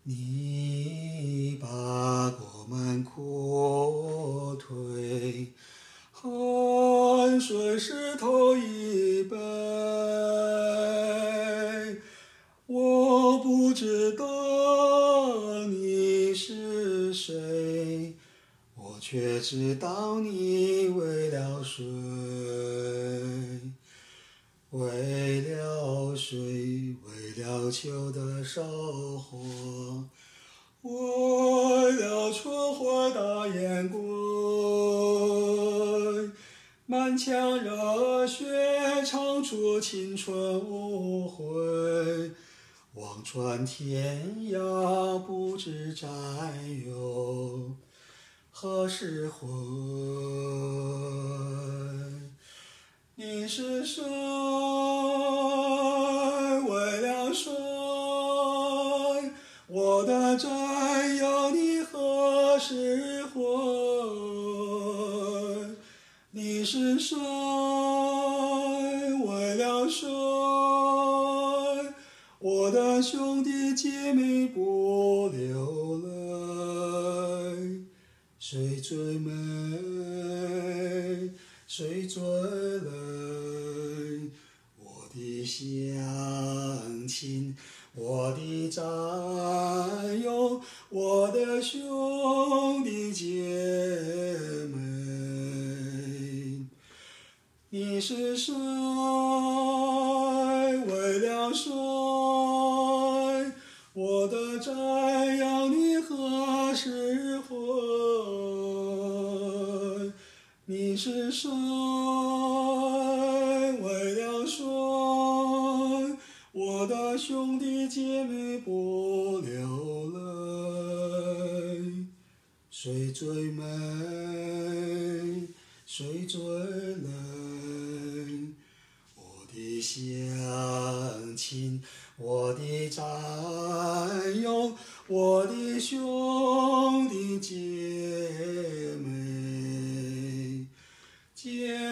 你把我们扩推，汗水湿透衣背。我不知道你是谁，我却知道你为了谁，为了谁，为了秋的烧火，为了春花大雁归，满腔热血唱出青春无悔，望穿天涯不知战友何时回。你是谁？为了谁？我的战友你何时回？你是谁？为了谁？我的兄弟姐妹不流泪，谁最美？谁最累？我的乡亲，我的战友，我的兄弟姐妹，你是谁？为了谁？我的战友你何时回？你是谁？为了谁？我的兄弟姐妹不流泪，谁最美？谁最累？我的乡亲，我的战友，我的兄弟姐妹。